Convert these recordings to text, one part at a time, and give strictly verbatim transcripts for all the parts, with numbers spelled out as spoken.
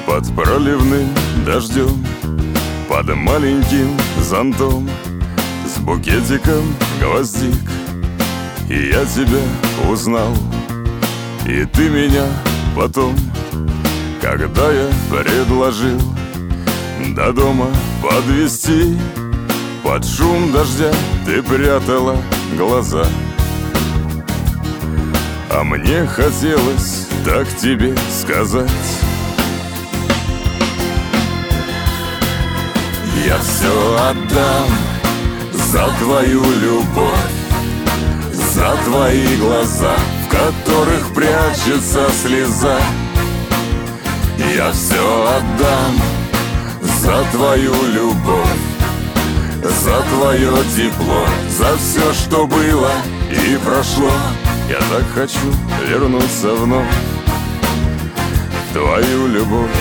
Под проливным дождем, под маленьким зонтом, с букетиком гвоздик, и я тебя узнал. И ты меня потом, когда я предложил до дома подвезти, под шум дождя ты прятала глаза. А мне хотелось так тебе сказать: я все отдам за твою любовь, за твои глаза, в которых прячется слеза. Я все отдам за твою любовь, за твое тепло, за все, что было и прошло. Я так хочу вернуться вновь в твою любовь.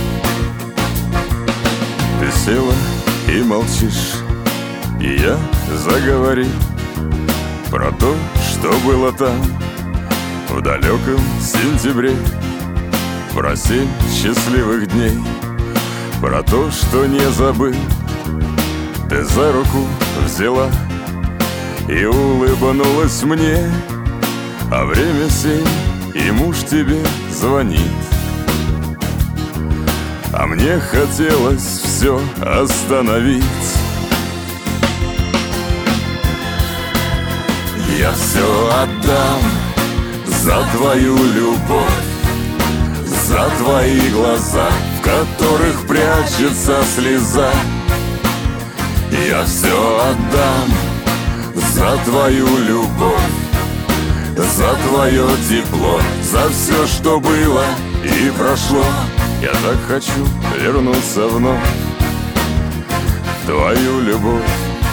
Ты села и молчишь, и я заговорил про то, что было там в далеком сентябре, про семь счастливых дней, про то, что не забыл. Ты за руку взяла и улыбнулась мне, а время семь, и муж тебе звонит. А мне хотелось все остановить. Я все отдам за твою любовь, за твои глаза, в которых прячется слеза. Я все отдам за твою любовь, за твое тепло, за все, что было и прошло. Я так хочу вернуться вновь в твою любовь.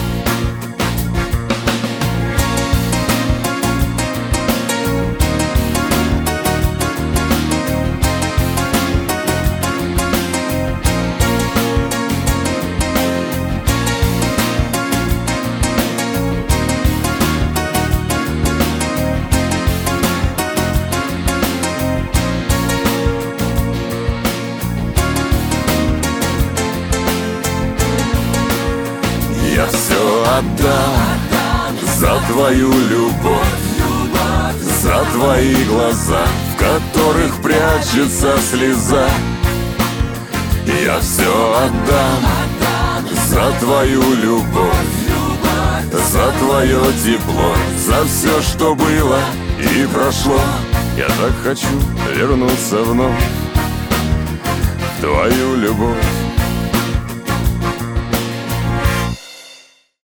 Я все отдам за твою любовь, за твои глаза, в которых прячется слеза. Я все отдам за твою любовь, за твое тепло, за все, что было и прошло. Я так хочу вернуться вновь в твою любовь.